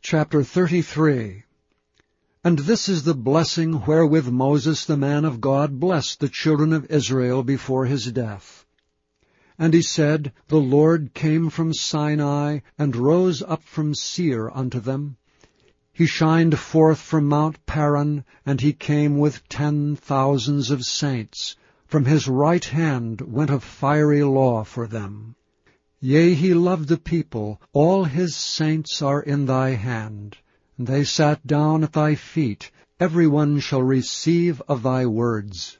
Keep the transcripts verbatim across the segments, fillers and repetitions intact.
Chapter thirty-three. And this is the blessing wherewith Moses the man of God blessed the children of Israel before his death. And he said, The Lord came from Sinai, and rose up from Seir unto them. He shined forth from Mount Paran, and he came with ten thousands of saints. From his right hand went a fiery law for them. Yea, he loved the people, all his saints are in thy hand. And they sat down at thy feet, every one shall receive of thy words.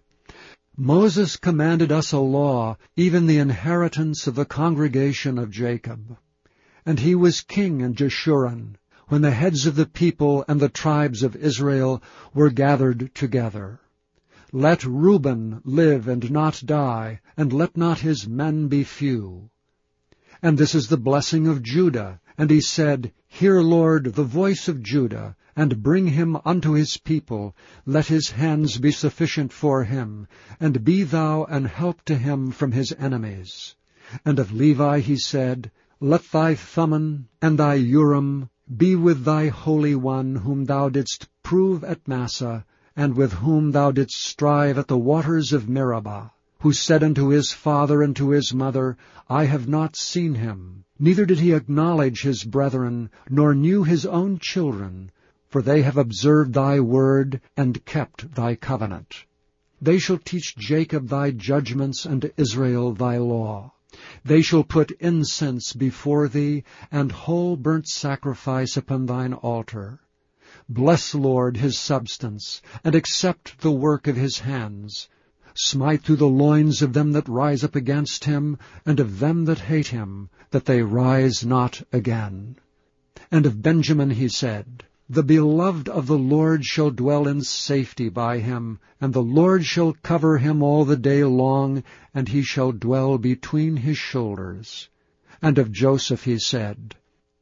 Moses commanded us a law, even the inheritance of the congregation of Jacob. And he was king in Jeshurun, when the heads of the people and the tribes of Israel were gathered together. Let Reuben live and not die, and let not his men be few. And this is the blessing of Judah. And he said, Hear, Lord, the voice of Judah, and bring him unto his people. Let his hands be sufficient for him, and be thou an help to him from his enemies. And of Levi he said, Let thy Thummim and thy Urim be with thy Holy One, whom thou didst prove at Massah, and with whom thou didst strive at the waters of Meribah, who said unto his father and to his mother, I have not seen him, neither did he acknowledge his brethren, nor knew his own children, for they have observed thy word, and kept thy covenant. They shall teach Jacob thy judgments, and Israel thy law. They shall put incense before thee, and whole burnt sacrifice upon thine altar. Bless, Lord, his substance, and accept the work of his hands. Smite through the loins of them that rise up against him, and of them that hate him, that they rise not again. And of Benjamin he said, The beloved of the Lord shall dwell in safety by him, and the Lord shall cover him all the day long, and he shall dwell between his shoulders. And of Joseph he said,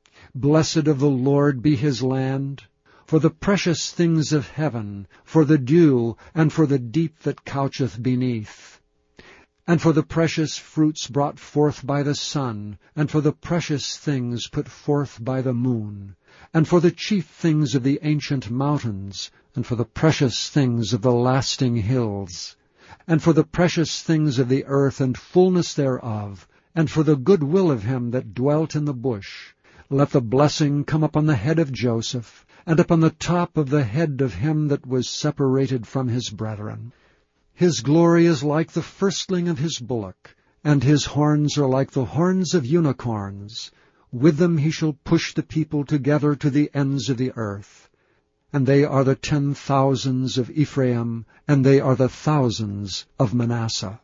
Blessed of the Lord be his land, for the precious things of heaven, for the dew, and for the deep that coucheth beneath, and for the precious fruits brought forth by the sun, and for the precious things put forth by the moon, and for the chief things of the ancient mountains, and for the precious things of the lasting hills, and for the precious things of the earth and fullness thereof, and for the good will of him that dwelt in the bush. Let the blessing come upon the head of Joseph, and upon the top of the head of him that was separated from his brethren. His glory is like the firstling of his bullock, and his horns are like the horns of unicorns. With them he shall push the people together to the ends of the earth. And they are the ten thousands of Ephraim, and they are the thousands of Manasseh.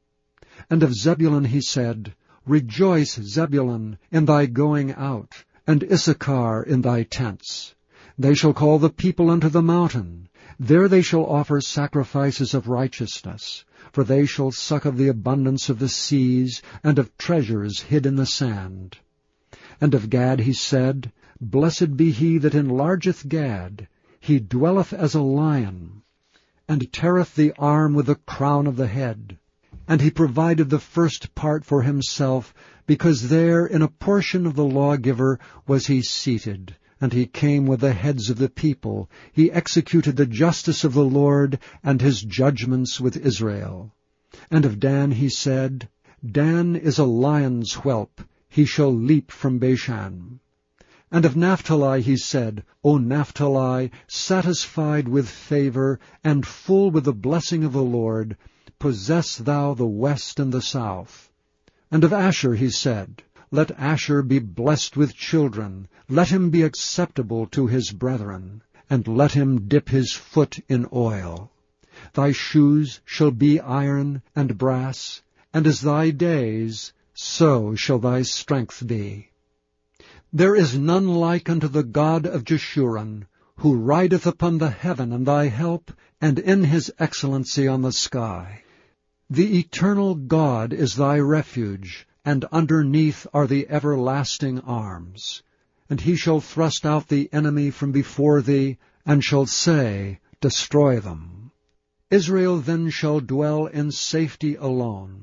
And of Zebulun he said, Rejoice, Zebulun, in thy going out, and Issachar in thy tents. They shall call the people unto the mountain. There they shall offer sacrifices of righteousness, for they shall suck of the abundance of the seas, and of treasures hid in the sand. And of Gad he said, Blessed be he that enlargeth Gad. He dwelleth as a lion, and teareth the arm with the crown of the head. And he provided the first part for himself, because there in a portion of the lawgiver was he seated. And he came with the heads of the people. He executed the justice of the Lord, and his judgments with Israel. And of Dan he said, Dan is a lion's whelp, he shall leap from Bashan. And of Naphtali he said, O Naphtali, satisfied with favor, and full with the blessing of the Lord, possess thou the west and the south. And of Asher he said, Let Asher be blessed with children, let him be acceptable to his brethren, and let him dip his foot in oil. Thy shoes shall be iron and brass, and as thy days, so shall thy strength be. There is none like unto the God of Jeshurun, who rideth upon the heaven in thy help, and in his excellency on the sky. The eternal God is thy refuge, and underneath are the everlasting arms. And he shall thrust out the enemy from before thee, and shall say, Destroy them. Israel then shall dwell in safety alone.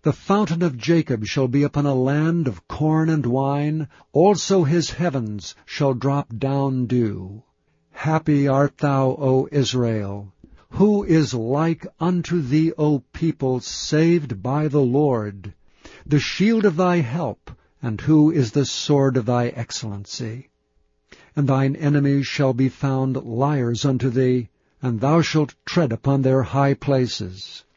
The fountain of Jacob shall be upon a land of corn and wine, also his heavens shall drop down dew. Happy art thou, O Israel! Who is like unto thee, O people, saved by the Lord? The shield of thy help, and who is the sword of thy excellency? And thine enemies shall be found liars unto thee, and thou shalt tread upon their high places.